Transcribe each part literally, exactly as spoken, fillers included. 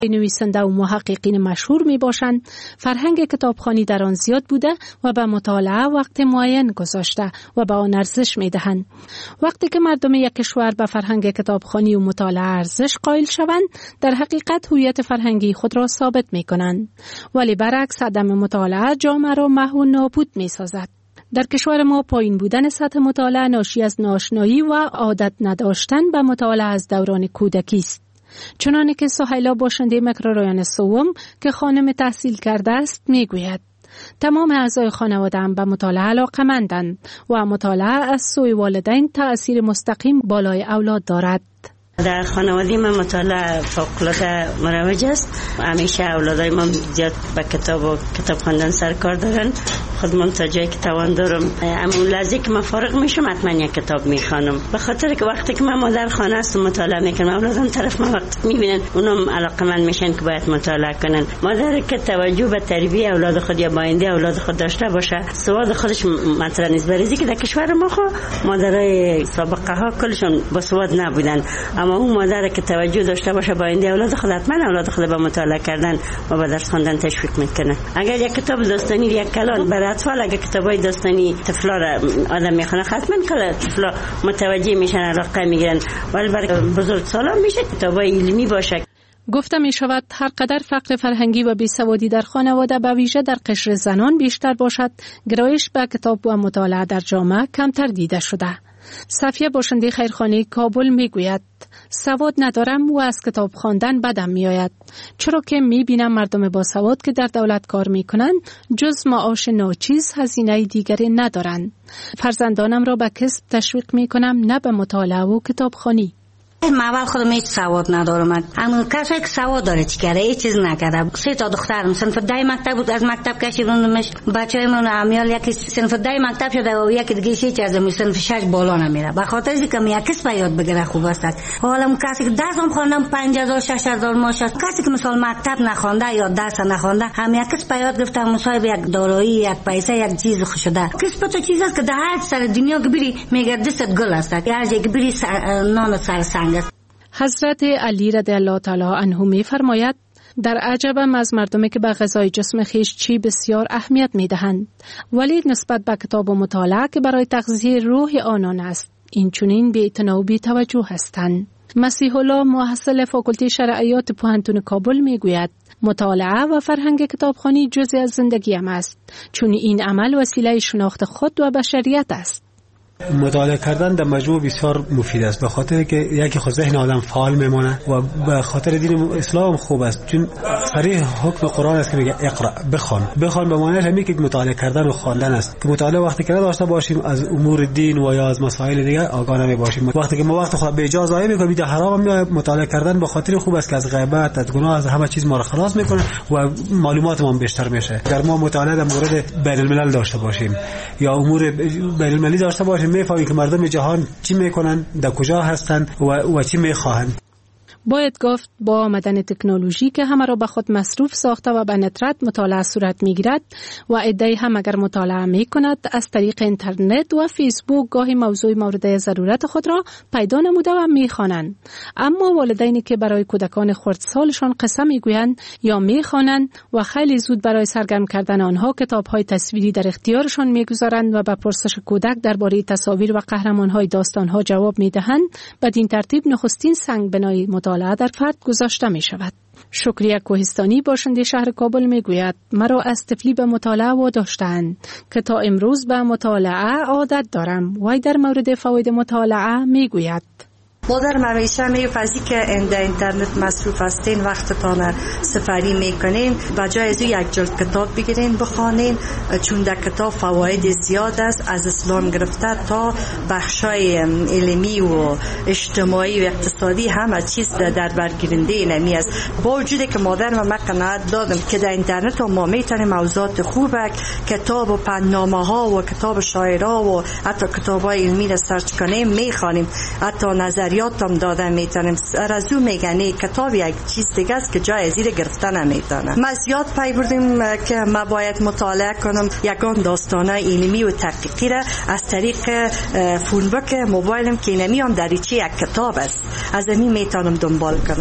نویسنده و محققین مشهور می باشند فرهنگ کتابخوانی در آن زیاد بوده و به مطالعه وقت معین گذاشته و به آن ارزش می دهند. وقتی که مردم یک کشور به فرهنگ کتابخوانی و مطالعه ارزش قائل شوند، در حقیقت هویت فرهنگی خود را ثابت می کنند. ولی برعکس عدم مطالعه جامعه را محو و نابود می سازد. در کشور ما پایین بودن سطح مطالعه ناشی از ناآشنایی و عادت نداشتن به مطالعه از دوران کودکی است. چنانه که سهیلا باشنده مکرورایان سوم که خانم تحصیل کرده است میگوید تمام اعضای خانواده هم به مطالعه علاقه‌مندند و مطالعه از سوی والدین تأثیر مستقیم بالای اولاد دارد. در خانواده من مطالعه فوق‌العاده مروج است. همیشه اولادای من زیاد به کتاب و کتاب خواندن سر کار دارن. خود من تا جایی که توان دارم، اما اون لحظه که من فارغ میشم حتما یک کتاب میخوانم، به خاطر که وقتی که من مادر خانه است مطالعه میکنم، اولادم طرف من وقت میبینن اونم علاقمند میشن که باید مطالعه کنن. مادر که توجه به تربیت اولاد خود یا آینده اولاد خود داشته باشه، سواد خودش مطرح نیست. برای که در کشور ما خو مادرای سابقه ها کلشون با سواد نبودن، اما اون مادر که توجه داشته باشه با آینده اولاد خود، حتما اولاد خود به مطالعه کردن و به درس خواندن تشویق میکنه. اگر یک کتاب داستانی یک کلان برای اطفال، اگر کتابای داستانی طفلا را آدم میخونه، حتما کلا طفلا متوجه میشن، علاقه میگیرن. ولی برای بزرگسالان میشه کتابای علمی باشه. گفته می شود هر قدر فقر فرهنگی و بیسوادی در خانواده به ویژه در قشر زنان بیشتر باشد، گرایش به کتاب و مطالعه در جامعه کمتر دیده شده. صفیه باشنده خیرخانه کابل می گوید سواد ندارم و از کتاب خواندن بدم می آید، چرا که می بینم مردم با سواد که در دولت کار می کنند جز معاش ناچیز هزینه دیگری ندارند. فرزندانم را به کسب تشویق می کنم، نه به مطالعه و کتاب خوانی. من اول خودم هیچ سواد ندارم، اما کسی که سواد داره چی کرده؟ هیچ چیز نکرده. سه تا دخترم صنف ده مکتب بود، از مکتب کشیدونمش. بچه‌مون امیال یکی صنف ده مکتب شده و یکی دیگه هیچ از صنف شش بالا نمیره. به خاطر اینکه می یکیس به یاد بگیره خوب است. حالا اون کسی که درسم خواندم پنج هزار شش هزار ماش است، کسی که مثلا مکتب نخوانده یا درس نخوانده هم یکیس به یاد گرفته، مصاحب یک دارایی، یک پیسه، یک چیز خوشده. کس تو چیز است که در هر سر دنیا که بری میگه دست گل است، هر جای که بری نان سر سنگ. حضرت علی رضی الله تعالی عنه می فرماید در عجبم از مردمی که به غذای جسم خیش چی بسیار اهمیت می دهند، ولی نسبت به کتاب و مطالعه که برای تغذیه روح آنان است این چنین بی اعتنا و بی توجه هستند. مسیح الله محصل فاکولته شرعیات پوهنتون کابل می گوید مطالعه و فرهنگ کتابخوانی جزئی از زندگیم است، چون این عمل وسیله شناخت خود و بشریت است. مطالعه کردن در مجموع بسیار مفید است، به خاطر که یکی خود ذهن آدم فعال میمونه و به خاطر دین اسلام خوب است، چون صریح حکم قرآن است که میگه اقرا، بخوان. بخوان به معنی همین که مطالعه کردن و خواندن است، که مطالعه وقتی که داشته باشیم از امور دین و یا از مسائل دیگه آگاه نمیباشیم. وقتی که ما وقت خود به جا ضایع میکنیم در حرام میاد، مطالعه کردن به خاطر خوب است که از غیبت، از گناه، از همه چیز ما را خلاص میکنه و معلومات ما بیشتر میشه. در ما مطالعه در مورد بین الملل داشته باشیم یا امور بین المللی داشته باشیم، میفهمیم که مردم جهان چی میکنن، در کجا هستن و, و چی میخواهند. باید گفت با آمدن تکنولوژی که همه را به خود مصروف ساخته و به ندرت مطالعه صورت میگیرد و عده‌ای هم اگر مطالعه میکند از طریق اینترنت و فیسبوک گاهی موضوع مورد ضرورت خود را پیدا نموده و میخوانند. اما والدینی که برای کودکان خردسالشان قصه میگویند یا میخوانند و خیلی زود برای سرگرم کردن آنها کتاب‌های تصویری در اختیارشان میگذارند و به پرسش کودک درباره تصاویر و قهرمان‌های داستان‌ها جواب میدهند، بدین ترتیب نخستین سنگ بنای مطالعه در فرد گذاشته می شود. شکریه کوهستانی باشنده شهر کابل می گوید مرا از طفلی به مطالعه واداشتند که تا امروز به مطالعه عادت دارم. وی در مورد فواید مطالعه می گوید مادر همیشه میفرزی که در اینترنت مصروف هستین، وقتتان سپری میکنین، بجای از یک جلد کتاب بگیرین بخوانین، چون در کتاب فواید زیاد است، از اسلام گرفته تا بخشای علمی و اجتماعی و اقتصادی همه چیز در برگیرنده نمی است. با وجودی که مادر ما قناعت دادم که در اینترنت ما میتونیم موضوعات خوبه، کتاب و پندنامه ها و کتاب شاعرها و حتی کتاب های علمی را سرچ کنیم میخوانیم، حتی نظر یادم دادن میتونیم. رازو میگنی کتاب یک چیز دیگه است که جای زیر گرفتن نمیتونه. ما زیاد پی بردیم که ما باید مطالعه کنم یگان داستانه علمی و تحقیقی را از طریق فونبک موبایلم که نمیام دریچه یک کتاب است از این میتونم دنبال کنم.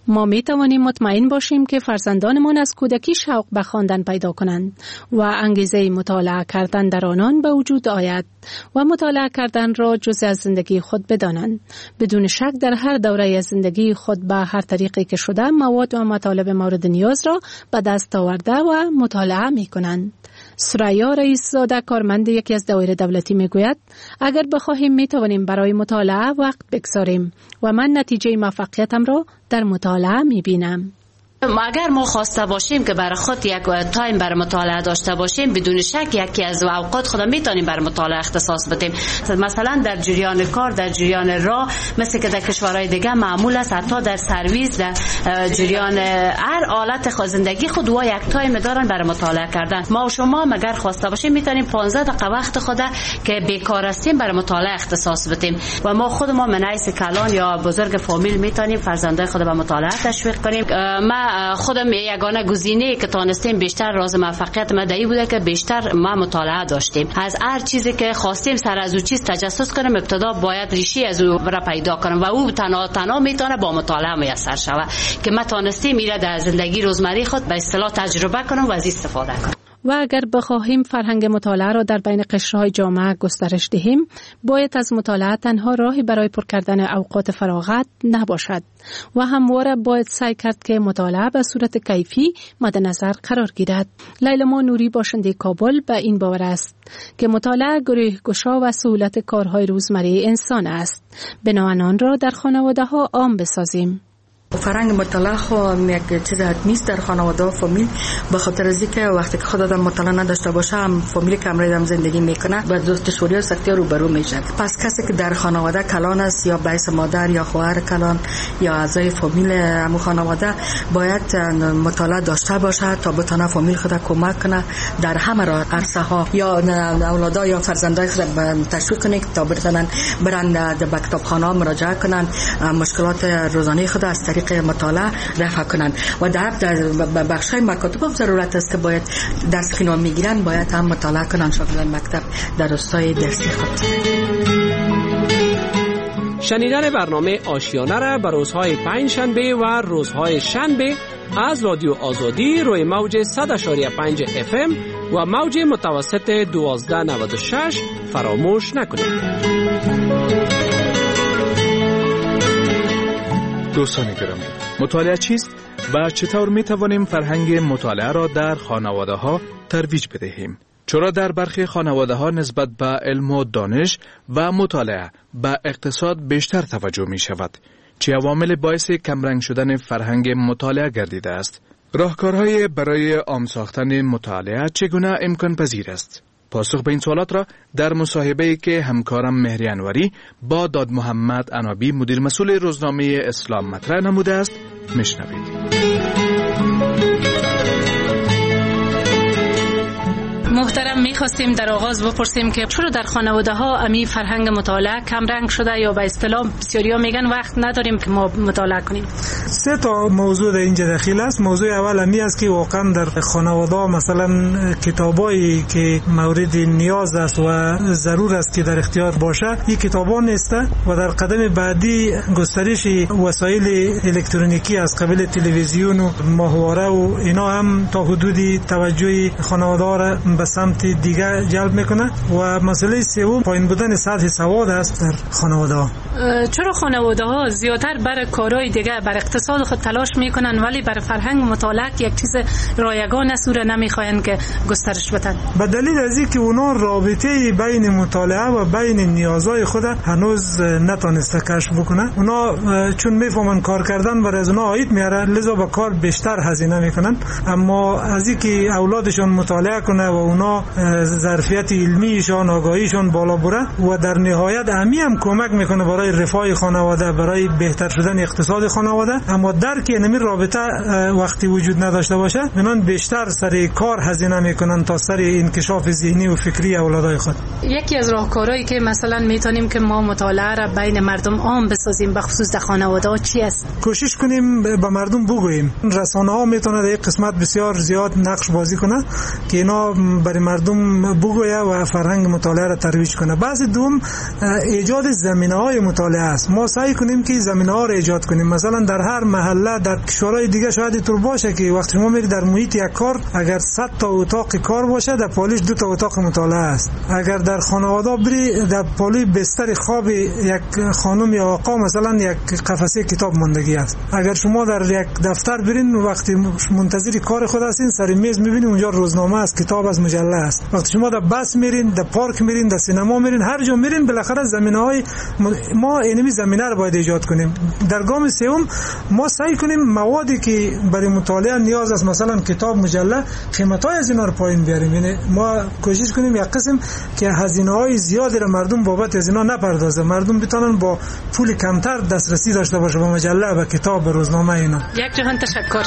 ما می توانیم مطمئن باشیم که فرزندانمان از کودکی شوق به خواندن پیدا کنند و انگیزه مطالعه کردن در آنان به وجود آید و مطالعه کردن را جزء از زندگی خود بدانند. بدون شک در هر دوره از زندگی خود به هر طریقی که شده مواد و مطالب مورد نیاز را به دست آورده و مطالعه می کنند. سریا رئیس زاده کارمند یکی از دوایر دولتی می گوید اگر بخواهیم می توانیم برای مطالعه وقت بگذاریم و من نتیجه موفقیتم را در مطالعه می بینم. اگر ما خواسته باشیم که برای خود یک تایم برای مطالعه داشته باشیم بدون شک یکی از اوقات خود میتونیم برای مطالعه اختصاص بدیم. مثلا در جریان کار، در جریان راه، مثل که در کشورهای دیگه معمول است حتی در سرویس، در جریان هر حالت زندگی خود و یک تایم دارن برای مطالعه کردن. ما و شما اگر خواسته باشیم میتونیم پانزده دقیقه وقت خود که بیکار هستیم برای مطالعه اختصاص بدیم و ما خود ما من حیث کلان یا بزرگ فامیل میتونیم فرزندای خود به مطالعه تشویق کنیم. ما خودم یگانه گزینه که تانستیم بیشتر راز موفقیت ما دایی بوده که بیشتر ما مطالعه داشتیم. از هر چیزی که خواستیم سر از او چیز تجسس کنیم ابتدا باید ریشه از او را پیدا کنیم و او تنها تنها میتونه با مطالعه میسر شود که ما تانستیم ایره در زندگی روزمره خود به اصطلاح تجربه کنیم و از استفاده کنیم. و اگر بخواهیم فرهنگ مطالعه را در بین قشرهای جامعه گسترش دهیم، باید از مطالعه تنها راهی برای پر کردن اوقات فراغت نباشد و همواره باید سعی کرد که مطالعه به صورت کیفی مد نظر قرار گیرد. لیلا نوری باشنده کابل به این باور است که مطالعه گره گشا و سهولت کارهای روزمره انسان است. بنابراین آن را در خانواده ها عام بسازیم. فرهنگ مطالعه خو یک چیز حتمی است در خانواده و فامیل، به خاطر از اینکه وقتی که خود آدم مطالعه نداشته باشه هم فامیلی که امروز هم زندگی میکنه با دشواری و سختی روبرو میشه. پس کسی که در خانواده کلان است یا بیس مادر یا خواهر کلان یا اعضای فامیل همون خانواده باید مطالعه داشته باشه تا بتونه فامیل خود کمک کنه در همه عرصه ها یا اولادای یا فرزندای خود تشویق کنه تا بتونن برن به کتابخانه مراجعه کنن، مشکلات روزانه خود از طریق مطالعه رفع کنن و در بخشای مکاتب هم ضرورت است که باید درس که میگیرن باید هم مطالعه کنن شاگردان مکتب در راستای درسی خود. شنیدن برنامه آشیانه را به روزهای پنج شنبه و روزهای شنبه از رادیو آزادی روی موج صد اشاری پنج اف ام و موج متوسط دوازده نود و شش فراموش نکنید. دوستان گرامی، مطالعه چیست و چطور می توانیم فرهنگ مطالعه را در خانواده ها ترویج بدهیم؟ چرا در برخی خانواده ها نسبت به علم و دانش و مطالعه به اقتصاد بیشتر توجه می شود؟ چه عوامل باعث کمرنگ شدن فرهنگ مطالعه گردیده است؟ راهکارهای برای عام ساختن مطالعه چگونه امکان پذیر است؟ پاسخ به این سوالات را در مصاحبه‌ای که همکارم مهری انوری با داد محمد عنابی مدیر مسئول روزنامه اسلام مطرح نموده است میشنوید. محترم، میخواستیم در آغاز بپرسیم که چرا در خانواده ها امی فرهنگ مطالعه کم رنگ شده یا به اصطلاح بسیاریا میگن وقت نداریم که ما مطالعه کنیم؟ سه تا موضوع در اینجا داخل است. موضوع اول امی است که واقعا در خانواده ها مثلا کتابایی که مورد نیاز است و ضرور است که در اختیار باشه این کتابا نیست و در قدم بعدی گسترش وسایل الکترونیکی از قبیل تلویزیون و ماهواره و اینا هم تا حدودی توجه خانواده ها را به سمت دیگر جلب میکنه و مسئله سوم پایین بودن سطح سواد است در خانواده ها. چرا خانواده ها زیادتر برای کارهای دیگه بر اقتصاد خود تلاش میکنن ولی برای فرهنگ مطالعه یک چیز رایگان است و نمیخواین که گسترش بدن؟ به دلیل از اینکه اونا رابطه بین مطالعه و بین نیازهای خود هنوز نتونسته کشف بکنه. اونا چون میفهمن کار کردن برای از اونا عاید میاره لذا به کار بیشتر هزینه میکنن، اما از اینکه اولادشون مطالعه کنه و اونا ظرفیت علمیشان آگاهیشان بالا بره و در نهایت امی هم کمک میکنه برای رفاه خانواده، برای بهتر شدن اقتصاد خانواده. اما درک اینمی رابطه وقتی وجود نداشته باشه اونان بیشتر سر کار هزینه میکنن تا سر انکشاف ذهنی و فکری اولادای خود. یکی از راهکارهایی که مثلا میتونیم که ما مطالعه را بین مردم عام بسازیم به خصوص در خانواده ها چی است؟ کوشش کنیم به مردم بگوییم. رسانه ها میتونه در این قسمت بسیار زیاد نقش بازی کنه که اینا برای مردم بگویه و فرهنگ مطالعه را ترویج کنه. بعض دوم ایجاد زمینه‌های مطالعه است. ما سعی کنیم که زمینه‌ها را ایجاد کنیم. مثلا در هر محله در کشورهای دیگه شاید اینطور باشه که وقتی شما میری در محیط یک کار، اگر صد تا اتاق کار باشه، در پالیش دو تا اتاق مطالعه است. اگر در خانواده بری، در پالی بستر خواب یک خانم یا آقا مثلا یک قفسه کتاب ماندگی است. اگر شما در یک دفتر برین، وقتی منتظر کار خود هستین، سر میز میبینید اونجا روزنامه است، کتاب از مجله است. وقتی شما در بس میرین، در پارک میرین، در سینما میرین، هر جا میرین، بالاخره زمینه‌های ما اینمی زمینه رو باید ایجاد کنیم. در گام سوم ما سعی کنیم موادی که برای مطالعه نیاز است، مثلا کتاب، مجله، قیمت‌های از اینا رو پایین بیاریم. یعنی ما کوشش کنیم یک قسم که هزینه‌های زیادی رو مردم بابت از اینا نپردازه، مردم بتونن با پول کمتر دسترسی داشته باشه به مجله و کتاب و روزنامه اینا. یک جهان تشکر.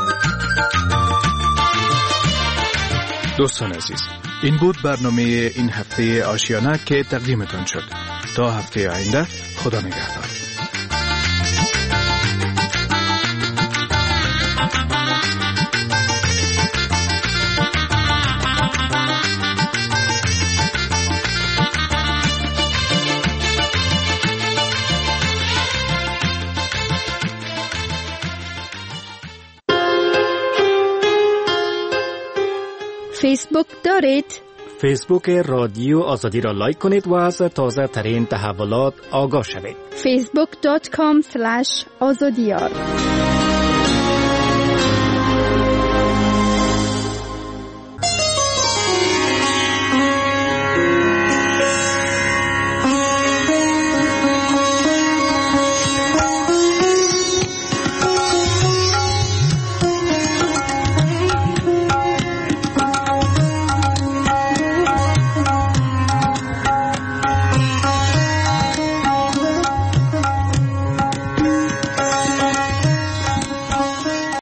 دوستان عزیز، این بود برنامه این هفته آشیانه که تقدیمتان شد. تا هفته آینده، خدا نگهدار. فیسبوک دارید؟ فیسبوک رادیو آزادی را لایک کنید و از تازه ترین تحولات آگاه شوید. فیسبوک دات کام اسلش آزادیار